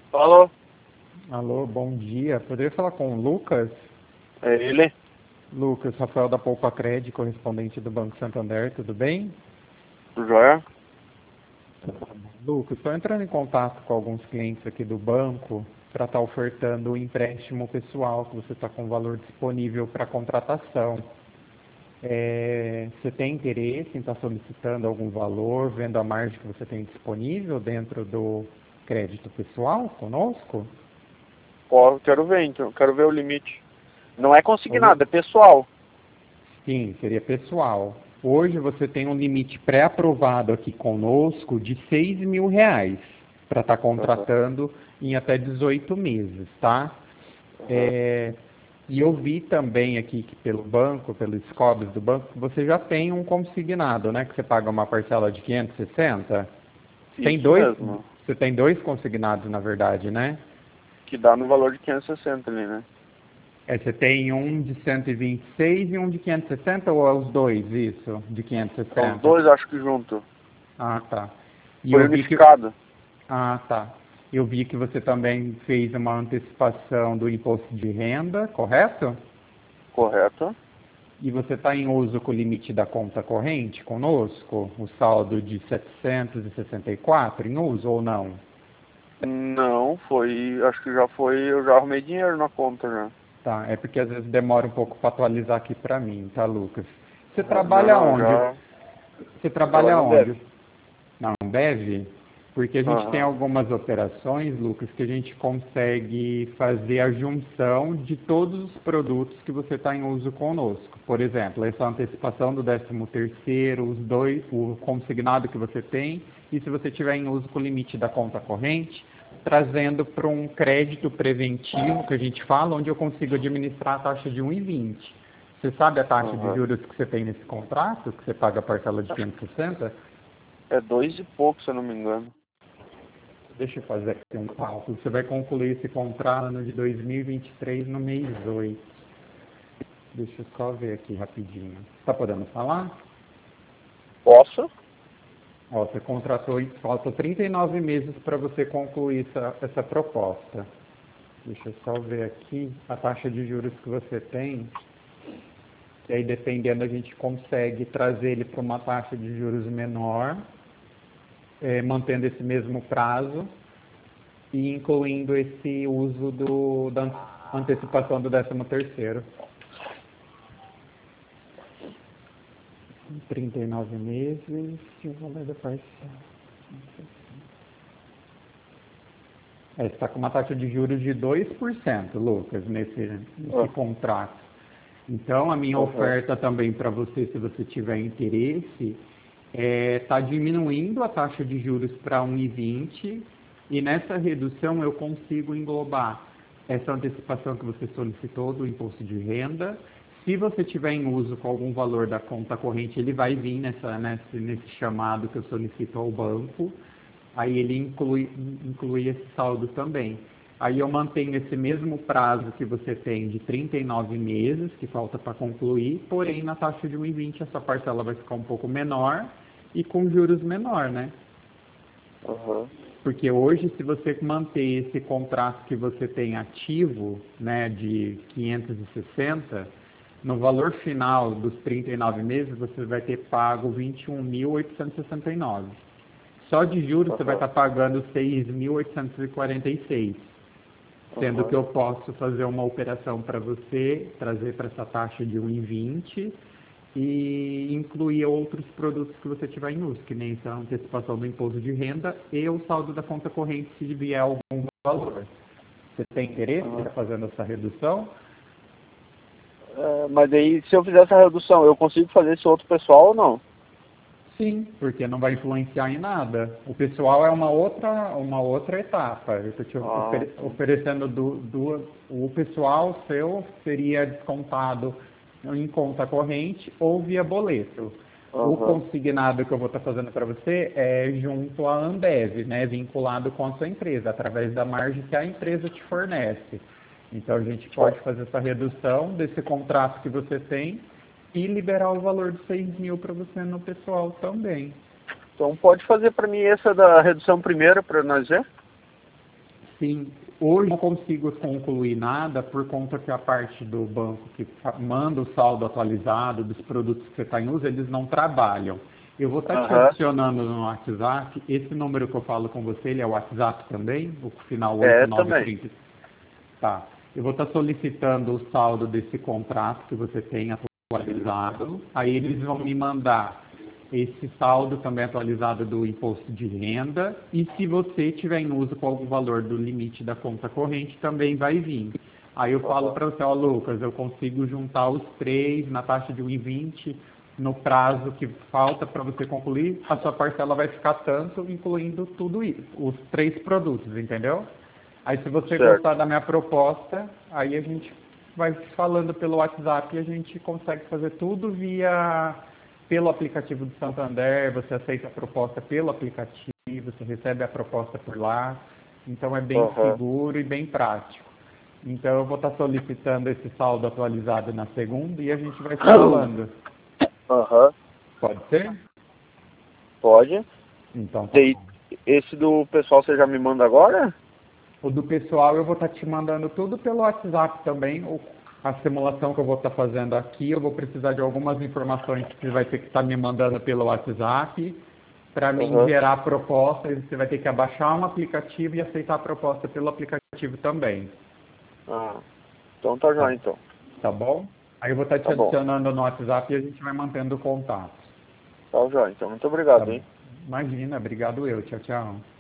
Alô? Alô, bom dia. Poderia falar com o Lucas? É ele? Lucas, Rafael da Poupa Cred, correspondente do Banco Santander, tudo bem? Tudo jóia? Lucas, estou entrando em contato com alguns clientes aqui do banco para estar ofertando um empréstimo pessoal que você está com valor disponível para contratação. Você tem interesse em estar solicitando algum valor, vendo a margem que você tem disponível dentro do crédito pessoal conosco? Ó, quero ver então, quero ver o limite. Não é Oi? consignado, é pessoal. Sim, seria pessoal. Hoje você tem um limite pré-aprovado aqui conosco de R$ 6.000 para estar Aham, contratando em até 18 meses, tá? aham. É, e eu vi também aqui que pelo banco, pelos scores do banco, que você já tem um consignado, né? Que você paga uma parcela de 560. Você tem Isso dois, mesmo. você tem dois consignados, na verdade, né? Que dá no valor de 560 ali, né? Você tem um de 126 e um de 560 ou é os dois, isso, de É os 560? dois, acho que junto. Ah, tá. E Foi eu vi que. unificado. Ah, tá. Eu vi que você também fez uma antecipação do imposto de renda, correto? Correto? E você está em uso com o limite da conta corrente conosco? O saldo de 764 em uso ou não? Não, foi. Acho que já foi. Eu já arrumei dinheiro na conta já. Tá, é porque às vezes demora um pouco para atualizar aqui para mim, tá, Lucas? Você Aham. Não, trabalha não, onde? já. Você Eu trabalho trabalha na Ambev. onde? Não deve? Porque a gente tem Aham. algumas operações, Lucas, que a gente consegue fazer a junção de todos os produtos que você está em uso conosco. Por exemplo, essa antecipação do 13º, os dois, o consignado que você tem, e se você tiver em uso com o limite da conta corrente, trazendo para um crédito preventivo, que a gente fala, onde eu consigo administrar a taxa de 1,20. Você sabe a taxa de Aham. juros que você tem nesse contrato, que você paga a parcela de Acho 560? que é dois e pouco, se eu não me engano. Deixa eu fazer aqui um cálculo. Você vai concluir esse contrato no de 2023 no mês 8. Deixa eu só ver aqui rapidinho. Está podendo falar? Posso? Ó, você contratou e falta 39 meses para você concluir essa proposta. Deixa eu só ver aqui a taxa de juros que você tem. E aí, dependendo, a gente consegue trazer ele para uma taxa de juros menor, mantendo esse mesmo prazo e incluindo esse uso da antecipação do 13º. 39 meses e o valor da parcela. Você está com uma taxa de juros de 2%, Lucas, nesse Ah, contrato. Então, a minha aham. oferta também para você, se você tiver interesse, está diminuindo a taxa de juros para 1,20 e nessa redução eu consigo englobar essa antecipação que você solicitou do imposto de renda. Se você tiver em uso com algum valor da conta corrente, ele vai vir nesse chamado que eu solicito ao banco. Aí ele inclui esse saldo também. Aí eu mantenho esse mesmo prazo que você tem de 39 meses, que falta para concluir, porém na taxa de 1,20 essa parcela vai ficar um pouco menor e com juros menor, né? Aham. Porque hoje, se você manter esse contrato que você tem ativo, né, de 560, no valor final dos 39 meses, você vai ter pago 21.869. Só de juros você vai Aham. estar pagando 6.846, sendo que Aham. eu posso fazer uma operação para você, trazer para essa taxa de 1,20 e incluir outros produtos que você tiver em uso, que nem essa antecipação do imposto de renda e o saldo da conta corrente se vier algum valor. Você tem interesse em Aham. estar fazendo essa redução? É, mas aí, se eu fizer essa redução, eu consigo fazer esse outro pessoal ou não? Sim, porque não vai influenciar em nada. O pessoal é uma outra etapa. Eu estou te Ah, tá. oferecendo duas. O pessoal seu seria descontado em conta corrente ou via boleto. O Aham. consignado que eu vou estar fazendo para você é junto à Ambev, né, vinculado com a sua empresa, através da margem que a empresa te fornece. Então a gente pode fazer essa redução desse contrato que você tem e liberar o valor de 6.000 para você no pessoal também. Então pode fazer para mim essa da redução primeiro para nós ver? Sim, hoje não consigo concluir nada por conta que a parte do banco que manda o saldo atualizado dos produtos que você está em uso, eles não trabalham. Eu vou estar te Aham. adicionando no WhatsApp. Esse número que eu falo com você, ele é o WhatsApp também? O final É, também. 8930. Tá. Eu vou estar solicitando o saldo desse contrato que você tem atualizado. Aí eles vão me mandar esse saldo também atualizado do imposto de renda. E se você tiver em uso com algum valor do limite da conta corrente, também vai vir. Aí eu falo Aham. para você, ó, Lucas, eu consigo juntar os três na taxa de 1,20 no prazo que falta para você concluir, a sua parcela vai ficar tanto, incluindo tudo isso, os três produtos, entendeu? Aí se você Certo. gostar da minha proposta, aí a gente vai falando pelo WhatsApp e a gente consegue fazer tudo pelo aplicativo do Santander, você aceita a proposta pelo aplicativo, você recebe a proposta por lá, então é bem Aham. seguro e bem prático. Então eu vou estar solicitando esse saldo atualizado na segunda e a gente vai se falando. Aham. Pode ser? Pode. Então tá Daí, bom. esse do pessoal você já me manda agora? O do pessoal eu vou estar te mandando tudo pelo WhatsApp também. A simulação que eu vou estar fazendo aqui, eu vou precisar de algumas informações que você vai ter que estar me mandando pelo WhatsApp para mim Aham. gerar a proposta. E você vai ter que abaixar um aplicativo e aceitar a proposta pelo aplicativo também. Ah, então tá Tá, já então. tá bom? Aí eu vou estar te Tá bom. adicionando no WhatsApp e a gente vai mantendo o contato. Tá já então. Muito Tá obrigado, bom. hein? Imagina, obrigado eu. Tchau, tchau.